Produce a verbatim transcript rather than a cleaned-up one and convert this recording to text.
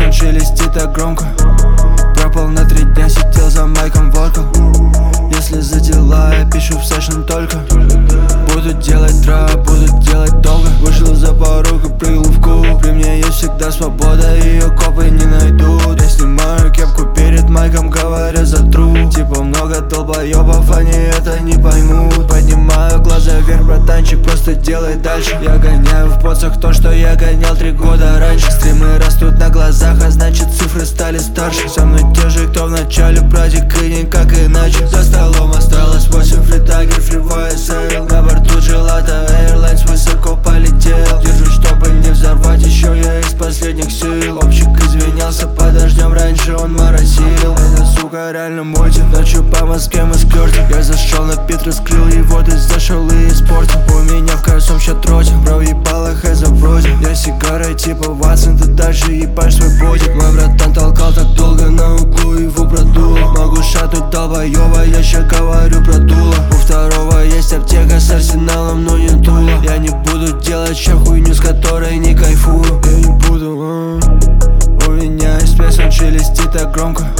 он шелестит так громко. Пропал на три дня, сидел за майком, воркал. Если за дела я пишу в сэшн только. Буду делать трап, буду делать долго. Вышел за порог и прыгал в куб. При мне есть всегда свобода, ее копы не найдут. Я снимаю кепку перед майком, говоря за труд. Типа много долбоебов, они это не поймут. Поднимаю глаза вверх, братанчик, просто делай дальше. Я гоняю в поцах то, что я гонял три года раньше. Стримы растут на глазах, а значит цифры стали старше. Со мной те же, кто в начале, братик, и никак иначе. За столом осталось восемь фритагер, фривой сейл. На борту Gelato Airlines высоко полетел. Держусь, чтобы не взорвать, еще я из последних сил. Общик извинялся под дождем, раньше он моросил. Это, сука, реально мультик. Ночью по Москве мы скертим. Я зашел на пит, раскрыл его, ты зашел и испортил. У меня в кольцом счет тротик, бро, ебало хэ забросил. Я сигарой типа Ватсон, ты дальше ебашь свой бодик. Мой братан толкал так долго на углу, его продуло. Могу шатнуть долбоеба, я ща говорю про дуло. У второго есть аптека с арсеналом, но не дула. Я не буду делать ща хуйню, с которой не кайфую. Я не буду, а. У меня есть спец, он шелестит так громко.